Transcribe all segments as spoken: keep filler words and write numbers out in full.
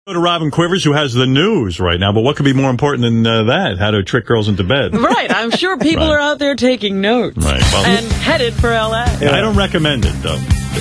Go to Robin Quivers, who has the news right now, but what could be more important than uh, that? How to trick girls into bed. Right. I'm sure people right. are out there taking notes. Right. Well, and headed for L A. Yeah, I don't recommend it, though.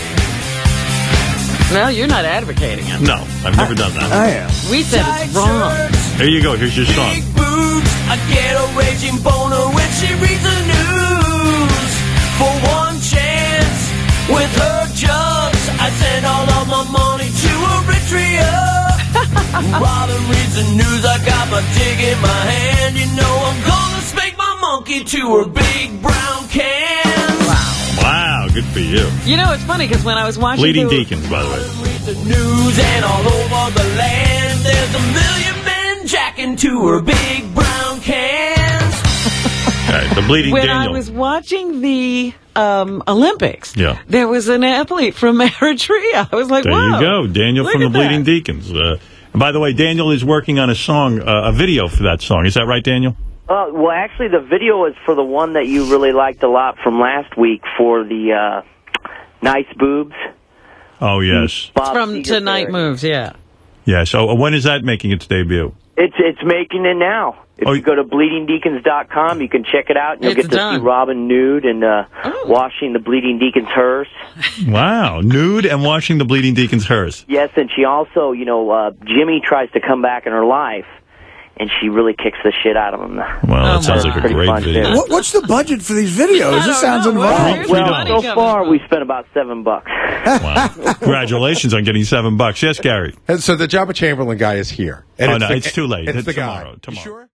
Well, you're not advocating it. No, I've never I, done that. I am. We said it's wrong. Here you go. Here's your song. Big boobs, I get a raging boner when she reads the news. For one chance, with her jugs, I send all of my money to Eritrea. Robin reads the news, I got my jig in my hand. You know I'm gonna spank my monkey to her big brown can. Wow. Wow, good for you. You know, it's funny, because when I was watching... Bleeding the... Deacons, by the way. Read the news and all over the land, there's a million men jacking to her big brown cans. Right, the Bleeding when Daniel. I was watching the um, Olympics, yeah. there was an athlete from Eritrea. I was like, there wow. you go. Daniel from the Bleeding that. Deacons. Uh, and by the way, Daniel is working on a song, uh, a video for that song. Is that right, Daniel? Uh, well, actually, the video is for the one that you really liked a lot from last week for the uh, Nice Boobs. Oh, yes. Bob From Seger Tonight parody. Moves, yeah. Yeah, so uh, when is that making its debut? It's it's making it now. If Oh, you go to bleeding deacons dot com, you can check it out, and you'll It's get to done. see Robin nude and uh, Oh. washing the Bleeding Deacon's hearse. Wow, nude and washing the Bleeding Deacon's hearse. Yes, and she also, you know, uh, Jimmy tries to come back in her life, and she really kicks the shit out of him. Well, Oh, that sounds my like a Pretty great fun, video. too. What, what's the budget for these videos? I This don't sounds know. involved. Where's Well, the money so coming far, from? we spent about seven bucks. Wow. Congratulations on getting seven bucks. Yes, Gary. And so the Jabba Chamberlain guy is here. And Oh, it's no, the, it's too late. It's It's the tomorrow. guy. Tomorrow. You sure?